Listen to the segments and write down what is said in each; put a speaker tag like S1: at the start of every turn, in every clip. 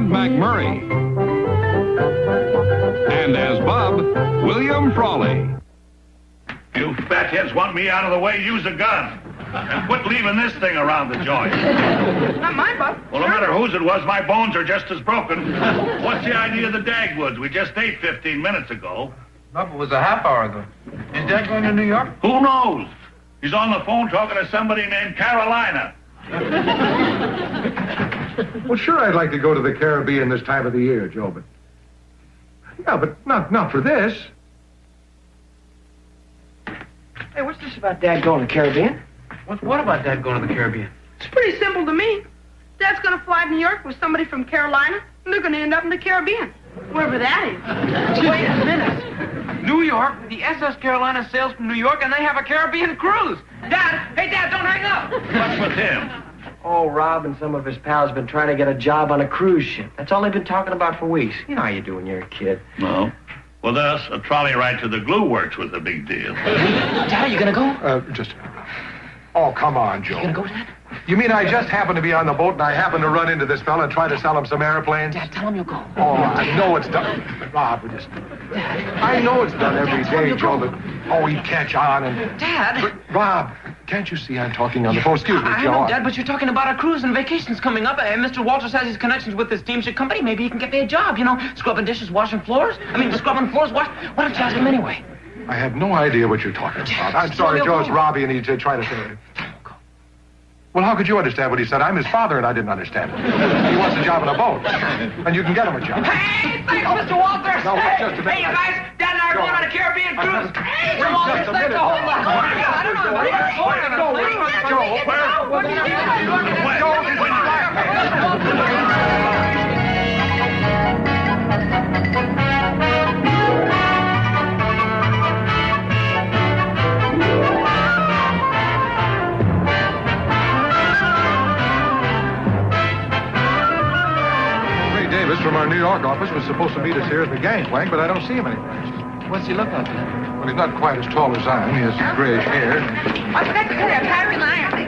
S1: Bud McMurray. And as Bub, William Frawley.
S2: You fatheads want me out of the way, use a gun. And quit leaving this thing around the joint.
S3: Not mine, Bub.
S2: Well, no matter whose it was, my bones are just as broken. What's the idea of the Dagwoods? We just ate 15 minutes ago.
S4: Bub, it was a half hour ago. Is Dad going to New York?
S2: Who knows? He's on the phone talking to somebody named Carolina.
S5: Well, sure, I'd like to go to the Caribbean this time of the year, Joe, but... Yeah, but not for this.
S6: Hey, what's this about Dad going to the Caribbean?
S4: What about Dad going to the Caribbean?
S3: It's pretty simple to me. Dad's going to fly to New York with somebody from Carolina, and they're going to end up in the Caribbean. Wherever that is.
S4: Wait a minute. New York? The SS Carolina sails from New York, and they have a Caribbean cruise. Dad! Hey, Dad, don't hang up!
S2: What's with him?
S6: Oh, Rob and some of his pals have been trying to get a job on a cruise ship. That's all they've been talking about for weeks. You know how you do when you're a kid.
S2: No. With us, a trolley ride to the glue works was a big deal.
S6: Dad, are you going to go?
S5: Just... Oh, come on, Joe.
S6: You going to go, Dad?
S5: You mean I just happened to be on the boat and I happened to run into this fella and try to sell him some airplanes?
S6: Dad, tell him you'll go.
S5: Oh, I know it's done. But, Rob, we just... I know it's done every day, Joe, but... Oh, he'd catch on and...
S6: Dad!
S5: But, Rob, can't you see I'm talking on the phone? Excuse me,
S4: I
S5: Joe.
S4: know, Dad, but you're talking about a cruise and vacations coming up, and Mr. Walters has his connections with this steamship company. Maybe he can get me a job, you know, scrubbing dishes, washing floors. Scrubbing floors. Why don't you ask him anyway?
S5: I have no idea what you're talking about. I'm sorry, Joe. It's Robbie, and he'd try to say... Well, how could you understand what he said? I'm his father, and I didn't understand it. He wants a job on a boat, and you can get him a job.
S4: Hey, thanks, Mr. Walters.
S5: No, wait just a minute.
S4: Hey, you guys, Dad and I are going on a Caribbean cruise. Hey,
S5: Wait
S4: Walters,
S5: just a
S4: thanks
S5: minute.
S4: a whole lot. I don't know.
S5: Davis from our New York office was supposed to meet us here at the gangplank, but I don't see him anywhere.
S4: What's he look like, Dad?
S5: Well, he's not quite as tall as I am. He has grayish hair.
S3: I forgot to tell you, I'm tiring iron.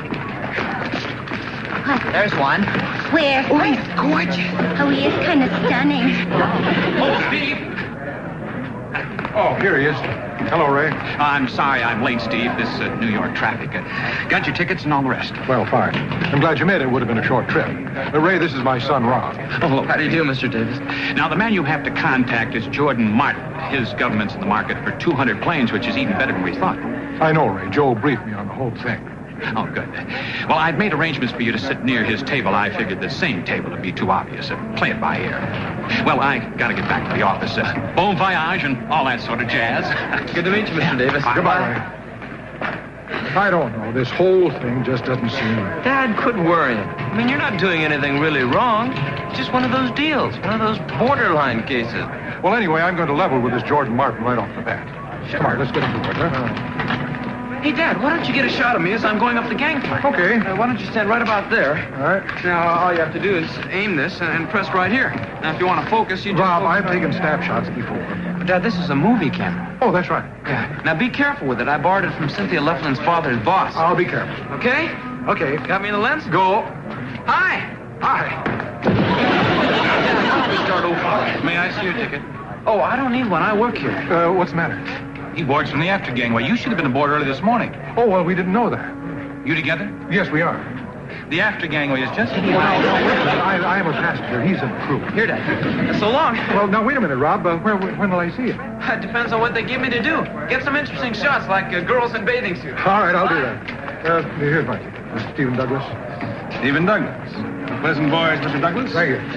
S4: There's one.
S7: Where?
S4: Oh, he's gorgeous.
S7: Oh, he is kind of stunning.
S4: Oh, Steve.
S5: Oh, here he is. Hello, Ray.
S8: I'm sorry I'm late, Steve. This New York traffic. Got your tickets and all the rest.
S5: Well, fine. I'm glad you made it. It would have been a short trip. Ray, this is my son, Rob.
S8: Oh,
S4: How do you do, Mr. Davis?
S8: now, the man you have to contact is Jordan Martin. His government's in the market for 200 planes, which is even better than we thought.
S5: I know, Ray. Joe briefed me on the whole thing.
S8: Oh, good. Well, I've made arrangements for you to sit near his table. I figured the same table would be too obvious. Play it by ear. Well, I gotta get back to the office. Bon voyage and all that sort of jazz.
S4: Good to meet you, Mr. Davis.
S5: Goodbye, Ray. I don't know. This whole thing just doesn't seem...
S4: Dad, quit worrying. I mean, you're not doing anything really wrong. It's just one of those deals, one of those borderline cases.
S5: Well, anyway, I'm going to level with this Jordan Martin right off the bat.
S4: Sure.
S5: Come on, let's get into it, huh?
S4: Hey, Dad, why don't you get a shot of me as I'm going up the gangplank?
S5: Okay.
S4: Why don't you stand right about there?
S5: All right.
S4: Now, all you have to do is aim this and press right here. Now, if you want to focus, you just...
S5: Rob,
S4: focus
S5: I've
S4: right
S5: taken
S4: here.
S5: snapshots before.
S4: But, Dad, this is a movie camera.
S5: Oh, that's right.
S4: Yeah. Now, be careful with it. I borrowed it from Cynthia Leflin's father's boss.
S5: I'll be careful.
S4: Okay?
S5: Okay.
S4: Got me in the lens?
S5: Go.
S4: Hi!
S5: Hi.
S4: Let me start over. May I see your ticket? Oh, I don't need one. I work here.
S5: What's the matter?
S8: He boards from the after gangway. You should have been aboard early this morning.
S5: Oh, well, we didn't know that.
S8: You together?
S5: Yes, we are.
S8: The after gangway is just...
S5: I am a passenger. He's in the crew.
S4: Here, Dad. So long.
S5: Well, now, wait a minute, Rob. When will I see you?
S4: It depends on what they give me to do. Get some interesting shots, like girls in bathing suits.
S5: All right, I'll do that. Here's my ticket. Stephen Douglas.
S8: Stephen Douglas. Pleasant voyage, Mr. Douglas.
S5: Thank you.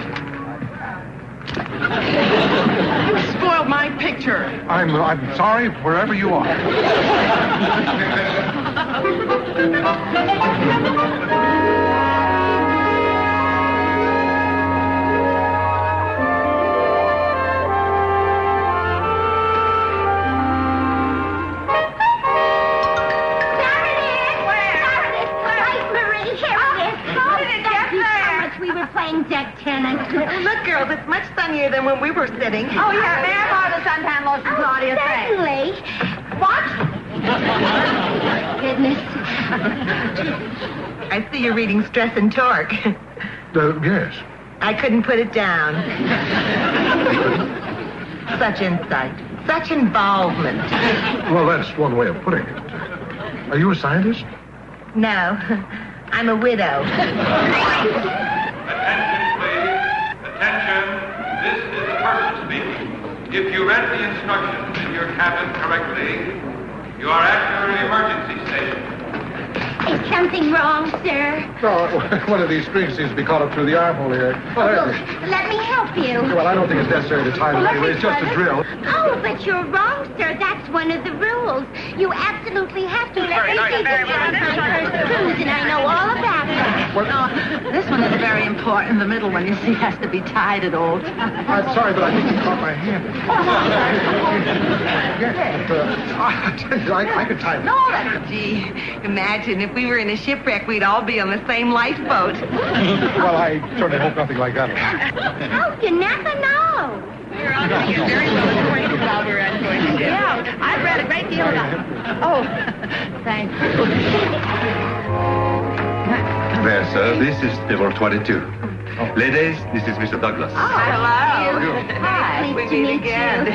S3: You spoiled my picture.
S5: I'm sorry, wherever you are.
S7: Playing deck tennis.
S3: Look, girls, it's much sunnier than when we were sitting.
S7: Oh, yeah, may I borrow the suntan lotion, Claudia? Certainly. What? Goodness.
S3: I see you're reading Stress and Torque.
S5: Yes.
S7: I couldn't put it down. Such insight. Such involvement.
S5: Well, that's one way of putting it. Are you a scientist?
S7: No, I'm a widow.
S9: Attention, please. Attention. This is the person speaking. If you read the instructions in your cabin correctly, you are at your emergency station.
S10: Is something wrong, sir?
S5: No, one of these strings seems to be caught up through the armhole here.
S10: Let me help you.
S5: Well, I don't think it's necessary to tie it anyway. It's just a drill.
S10: Oh, but you're wrong, sir. That's one of the rules. You absolutely have to let me see the cabin on first cruise, and I know all about it.
S7: No, this one is very important. The middle one, you see, has to be tied at all times.
S5: I'm sorry, but I think you caught my hand. Yes, but, I tell you, I could tie it.
S7: No, that's... Gee, imagine if we were in a shipwreck, we'd all be on the same lifeboat.
S5: Well, I certainly hope nothing like that will happen.
S10: Oh, you never know.
S3: You're on to get very well acquainted while we're on going to ship. Yeah, I've read a great deal about it. Oh, thanks.
S11: Well, sir, this is table 22. Ladies, this is Mr. Douglas.
S7: Oh, hello.
S10: Hi.
S7: We meet again.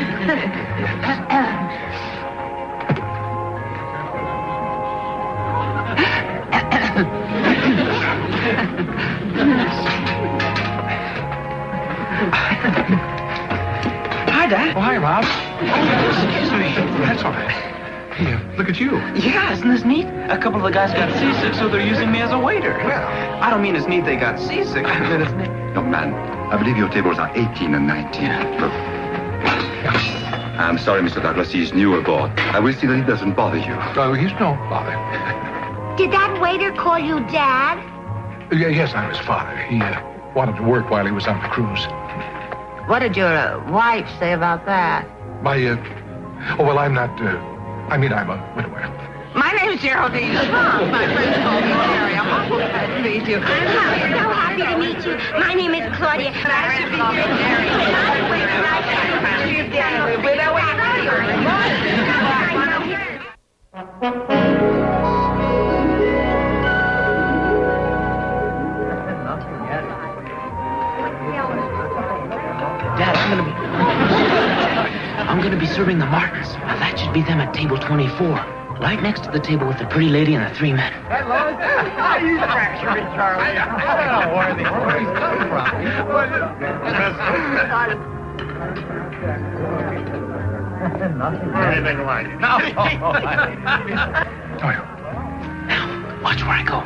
S4: Hi, Dad.
S5: Oh, hi, Rob. Excuse me. That's all right. Hey, look at you.
S4: Yeah, isn't this neat? A couple of the guys got seasick, so they're using me as a waiter.
S5: Well,
S4: I don't mean it's neat they got seasick. I mean it's neat.
S11: Young man, I believe your tables are 18 and 19. Look. I'm sorry, Mr. Douglas. He's new aboard. I will see that he doesn't bother you.
S5: Oh, he's no bother.
S10: Did that waiter call you Dad?
S5: Yes, I'm his father. He wanted to work while he was on the cruise.
S7: What did your wife say about that?
S5: Oh, well, I'm not, I'm a widower.
S7: My name's Geraldine. My friends call me Mary. I'm awful glad to meet you.
S10: I'm so happy to meet you. My name is Claudia.
S7: Nice to meet you, Mary.
S4: Dad, I'm gonna be serving the Martins. Now, that should be them at table 24. Right next to the table with the pretty lady and the three men.
S6: Hello. You fractured, Charlie. I don't know where he's coming from.
S2: Anything like it.
S6: No.
S4: Now, watch where I go.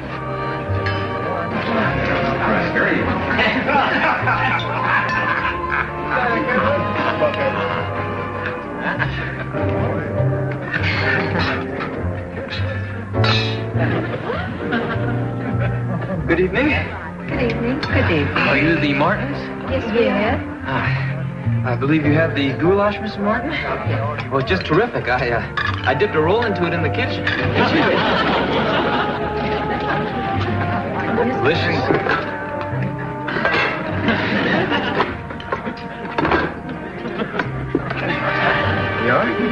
S4: Good evening.
S7: Good evening. Good evening.
S4: Are you the Martins?
S7: Yes, we are.
S4: I believe you had the goulash, Mr. Martin? Well, it's just terrific. I dipped a roll into it in the kitchen. Delicious. You all right?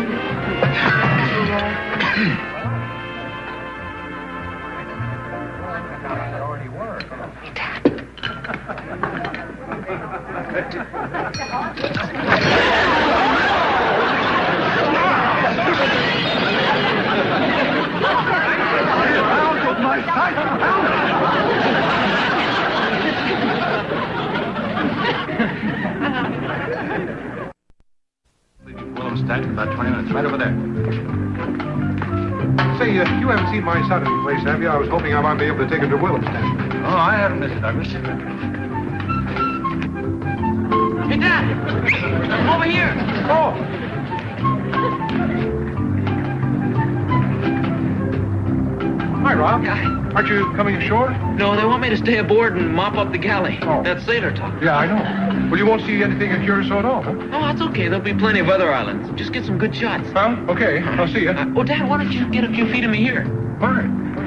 S8: Willemstad in about 20 minutes. Right over there.
S5: Say, you haven't seen my son any place, have you? I was hoping I might be able to take him to Willemstad.
S8: Oh, I haven't, Mr. Douglas.
S4: Hey, Dad! Over here!
S5: Oh! Hi, Rob. Aren't you coming ashore?
S4: No, they want me to stay aboard and mop up the galley.
S5: Oh.
S4: That's sailor talk.
S5: Yeah, I know. Well, you won't see anything at Curacao at all, huh?
S4: Oh, that's okay. There'll be plenty of other islands. Just get some good shots.
S5: Well, okay. I'll see you.
S4: Oh, Dad, why don't you get a few feet of me here?
S5: Fine.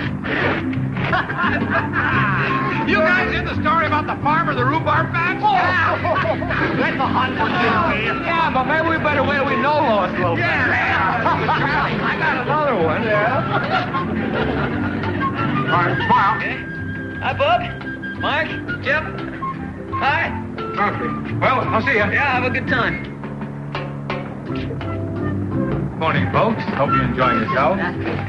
S8: You guys hear the story about the farmer, the rhubarb patch?
S6: Let the hunt one
S4: Yeah, but maybe we better wait till we know Lois a little bit.
S6: I got another one.
S5: All right, smile.
S4: Hi, Bub. Mike. Jim. Hi.
S5: Okay. Well, I'll see you.
S4: Yeah, have a good time.
S12: Morning, folks. Hope you're enjoying yourselves.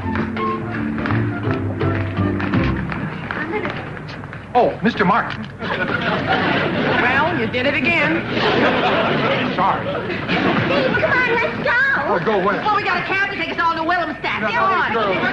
S5: Oh, Mr. Martin.
S3: Well, you did it again.
S5: Sorry.
S10: Steve, come on, let's go.
S5: I'll go where?
S3: Well, we got a cab to take us all to Willemstad. Come on.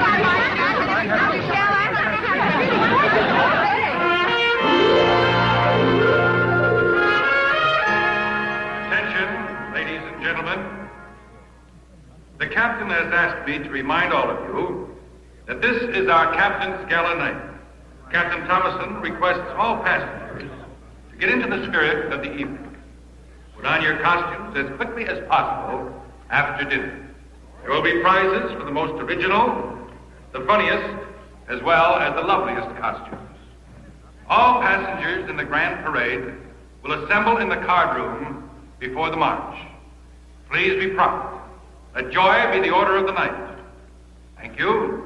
S9: Attention, ladies and gentlemen. The captain has asked me to remind all of you that this is our captain's gala night. Captain Thomason requests all passengers to get into the spirit of the evening. Put on your costumes as quickly as possible after dinner. There will be prizes for the most original, the funniest, as well as the loveliest costumes. All passengers in the grand parade will assemble in the card room before the march. Please be prompt. Let joy be the order of the night. Thank you.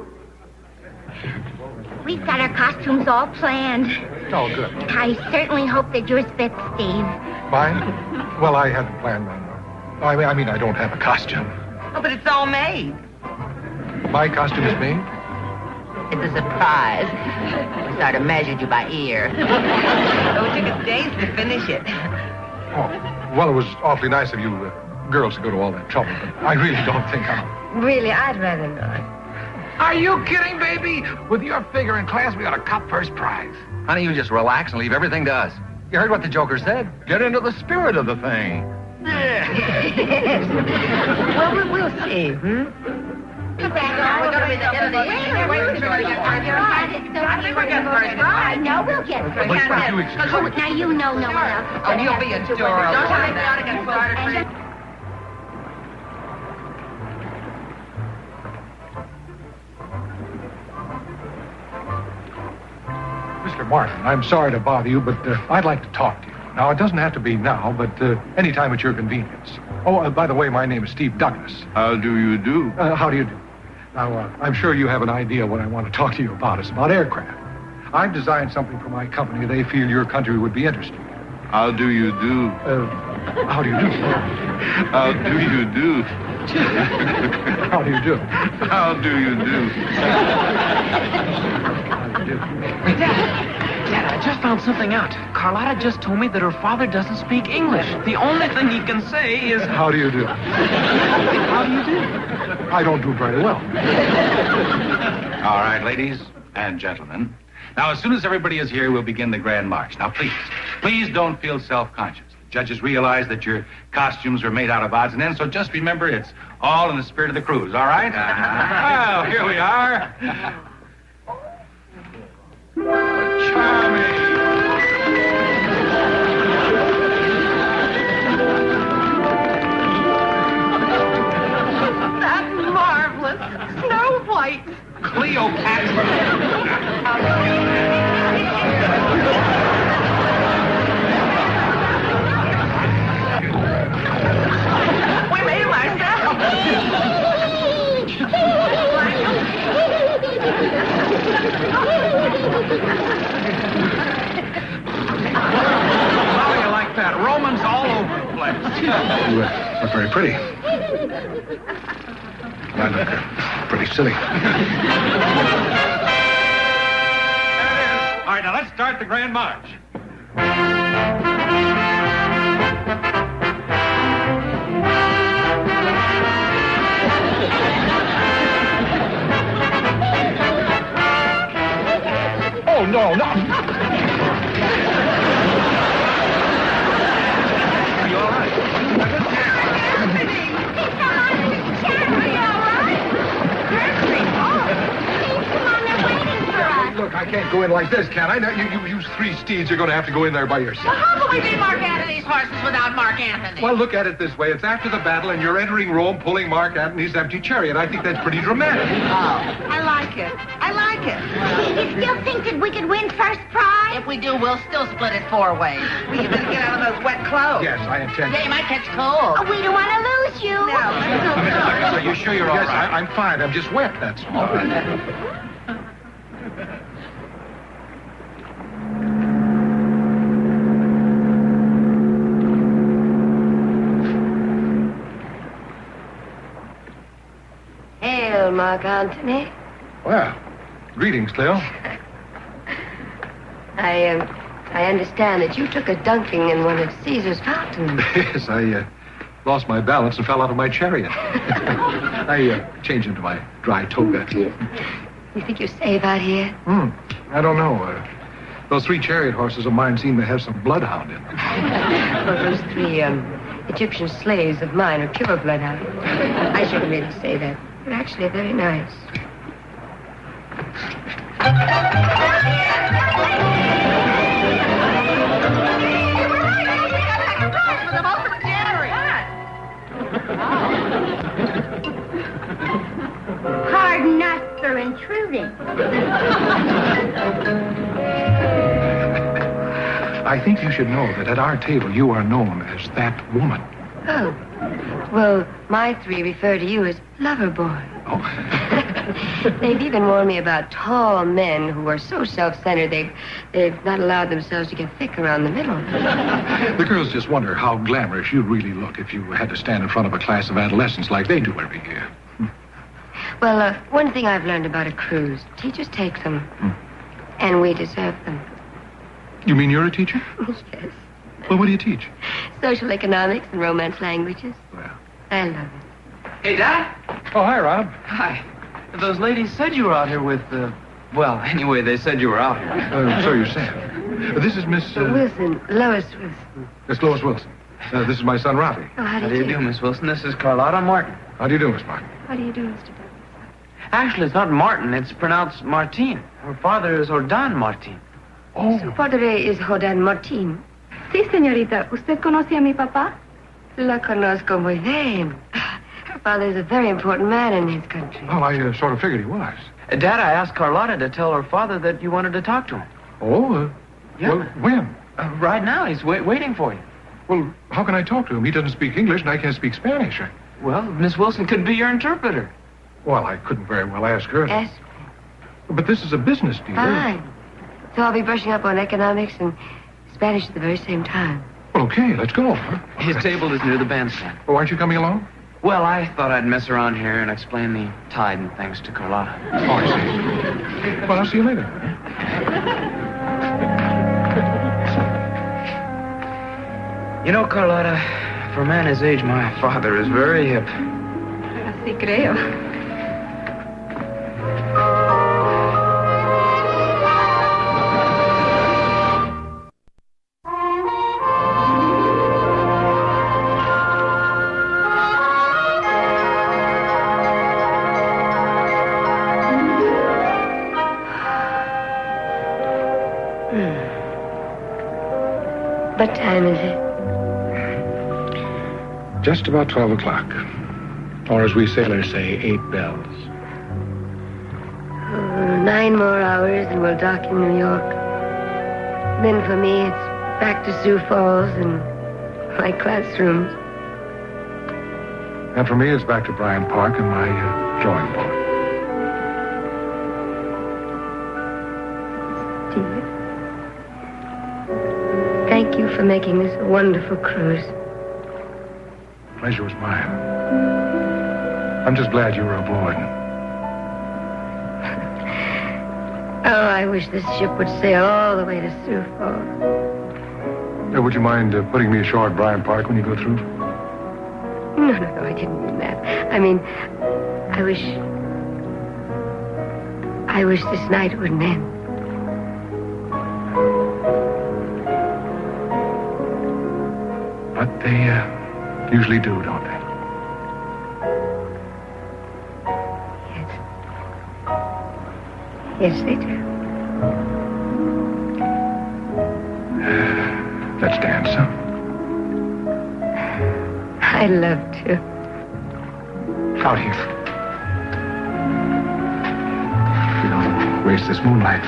S10: We've got our costumes all planned.
S5: Oh, good.
S10: I certainly hope that yours fits, Steve.
S5: Mine? Well, I hadn't planned on one. I mean, I don't have a costume.
S3: Oh, but it's all made.
S5: My costume is made?
S3: It's a surprise. We sort of measured you by ear. So it took us days to finish it.
S5: Oh, well, it was awfully nice of you girls to go to all that trouble, but I really don't think I'll...
S3: Really, I'd rather not.
S12: Are you kidding, baby? With your figure in class, we ought to cop first prize.
S13: Honey, you just relax and leave everything to us. You heard what the Joker said? Get into the spirit of the thing.
S3: Well, we'll see,
S10: We're going to be the end of the year. I know we'll get first prize. Now you know no one else.
S3: Oh, you'll be adorable. Don't you think we ought to get started?
S5: Mr. Martin, I'm sorry to bother you, but I'd like to talk to you. Now, it doesn't have to be now, but any time at your convenience. Oh, by the way, my name is Steve Douglas.
S12: How do you do?
S5: How do you do? Now, I'm sure you have an idea what I want to talk to you about. It's about aircraft. I've designed something for my company they feel your country would be interested in.
S12: How do you do?
S5: How do you do?
S12: How do you do?
S5: How do you do?
S12: How do you do?
S4: Dad, I just found something out. Carlotta just told me that her father doesn't speak English. The only thing he can say is...
S5: How do you do?
S4: How do you do?
S5: I don't do very well.
S8: All right, ladies and gentlemen. Now, as soon as everybody is here, we'll begin the grand march. Now, please don't feel self-conscious. The judges realize that your costumes are made out of odds and ends, so just remember it's all in the spirit of the cruise, all right? Well, here we are. Charming.
S3: That's marvelous. Snow White.
S8: Cleopatra.
S3: We made it ourselves.
S8: How do you like that? Romans all over the place.
S5: You look very pretty. I look pretty silly.
S8: All right, now let's start the grand march.
S5: Oh, no, no.
S8: Are you all right?
S5: Look, I can't go in like this, can I? Now, you three steeds are going to have to go in there by yourself.
S3: Well, how can we be Mark Antony's horses without Mark Antony?
S5: Well, look at it this way. It's after the battle, and you're entering Rome pulling Mark Antony's empty chariot. I think that's pretty dramatic.
S3: Oh, I like it. I like it.
S10: You still think that we could win first prize?
S3: If we do, we'll still split it 4 ways. Well, you better get out of those wet clothes.
S5: Yes, I intend.
S3: Yeah, you might catch cold.
S10: Oh, we don't want to lose you.
S3: No, let's
S8: Are you sure you're all
S5: Yes,
S8: right?
S5: I'm fine. I'm just wet, that's all.
S14: Well, Mark Antony.
S5: Well, greetings, Cleo.
S14: I understand that you took a dunking in one of Caesar's fountains.
S5: Yes, I lost my balance and fell out of my chariot. I changed into my dry toga.
S14: You think you're safe out here?
S5: I don't know. Those 3 chariot horses of mine seem to have some bloodhound in them.
S14: Well, those 3 Egyptian slaves of mine are pure bloodhound. I shouldn't really say that. But actually, they're very nice.
S10: Pardon us for intruding.
S5: I think you should know that at our table you are known as that woman.
S14: Oh. Well, my 3 refer to you as lover boy.
S5: Oh.
S14: They've even warned me about tall men who are so self-centered they've not allowed themselves to get thick around the middle.
S5: The girls just wonder how glamorous you'd really look if you had to stand in front of a class of adolescents like they do every year.
S14: Well, one thing I've learned about a cruise, teachers take them, and we deserve them.
S5: You mean you're a teacher?
S14: Yes.
S5: Well, what do you teach?
S14: Social economics and romance languages.
S5: Well.
S14: I love it.
S4: Hey, Dad.
S5: Oh, hi, Rob.
S4: Hi. Those ladies said you were out here with, well, anyway, they said you were out here.
S5: So you said. This is Miss...
S14: Wilson, Lois Wilson.
S5: Miss Lois Wilson. This is my son, Robbie.
S14: Oh, how
S4: do you do, Miss Wilson? This is Carlotta Martin.
S5: How do you do, Miss Martin?
S14: How do you do, Mr. Douglas?
S4: Actually, it's not Martin. It's pronounced Martin. Her father is Jordan Martin.
S14: Oh. Su padre is Jordan Martin.
S3: Sí, señorita. ¿Usted conoce a mi papá?
S14: Lo conozco muy bien. Her father is a very important man in his country.
S5: Well, I sort of figured he was.
S4: Dad, I asked Carlotta to tell her father that you wanted to talk to him.
S5: Oh?
S4: Yeah.
S5: Well, when?
S4: Right now. He's waiting for you.
S5: Well, how can I talk to him? He doesn't speak English, and I can't speak Spanish.
S4: Well, Miss Wilson could be your interpreter.
S5: Well, I couldn't very well ask her.
S14: Yes.
S5: But this is a business deal.
S14: Fine. So I'll be brushing up on economics and Spanish at the very same time.
S5: Well, okay, let's go.
S4: His table is near the bandstand.
S5: Oh, aren't you coming along?
S4: Well, I thought I'd mess around here and explain the tide and things to Carlotta.
S5: Oh, I see. Well, I'll see you later.
S4: You know, Carlotta, for a man his age, my father is very hip.
S3: Así creo.
S14: What time is it?
S5: Just about 12 o'clock. Or as we sailors say, 8 bells.
S14: 9 more hours and we'll dock in New York. Then for me, it's back to Sioux Falls and my classrooms.
S5: And for me, it's back to Bryant Park and my drawing board.
S14: Dear, thank you for making this a wonderful cruise.
S5: Pleasure was mine. I'm just glad you were aboard.
S14: Oh, I wish this ship would sail all the way to Sioux Falls.
S5: Would you mind putting me ashore at Bryant Park when you go through?
S14: No, I didn't mean that. I mean, I wish this night wouldn't end.
S5: But they usually do, don't they?
S14: Yes, they do.
S5: Let's dance, huh?
S14: I'd love to.
S5: Out here. We don't waste this moonlight.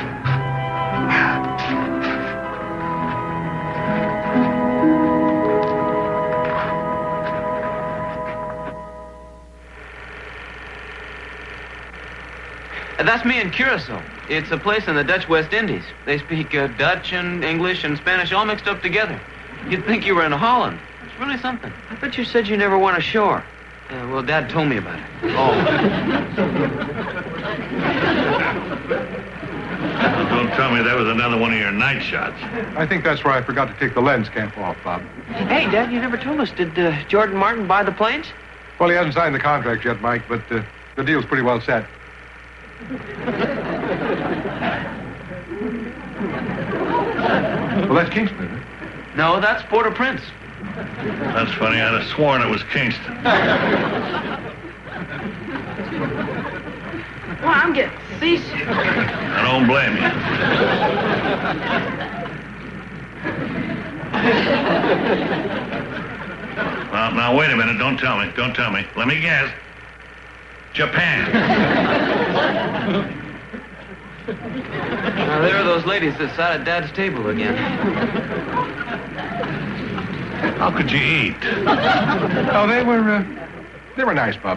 S4: That's me in Curacao. It's a place in the Dutch West Indies. They speak Dutch and English and Spanish all mixed up together. You'd think you were in Holland. It's really something.
S6: I bet you said you never went ashore.
S4: Well, Dad told me about it.
S2: Don't tell me that was another one of your night shots.
S5: I think that's where I forgot to take the lens cap off, Bob.
S6: Hey, Dad, you never told us. Did Jordan Martin buy the planes?
S5: Well, he hasn't signed the contract yet, Mike, but the deal's pretty well set. Well, that's Kingston, isn't it?
S4: No, that's Port-au-Prince.
S2: That's funny. I'd have sworn it was Kingston.
S3: Well, I'm getting seasick.
S2: I don't blame you. Well, now, wait a minute. Don't tell me. Don't tell me. Let me guess. Japan.
S4: Now, there are those ladies that sat at Dad's table again.
S2: How could you eat?
S5: Oh, they were nice, Bob.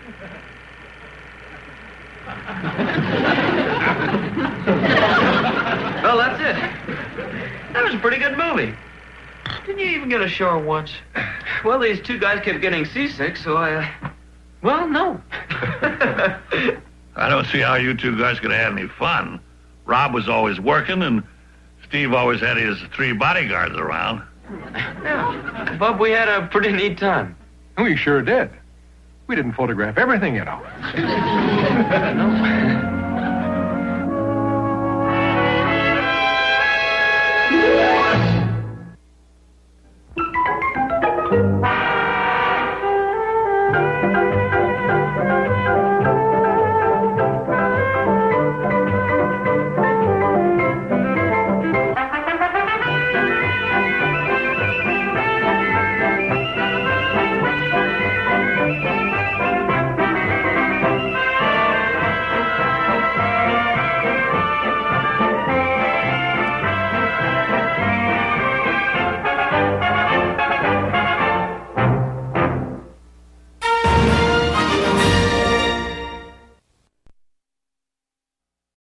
S6: Well, that's it. That was a pretty good movie. Didn't you even get ashore once?
S4: Well, these two guys kept getting seasick, so well, no.
S2: I don't see how you two guys could have had any fun. Rob was always working, and Steve always had his 3 bodyguards around.
S6: Yeah. Bub, we had a pretty neat time.
S5: We sure did. We didn't photograph everything, you know.
S6: No.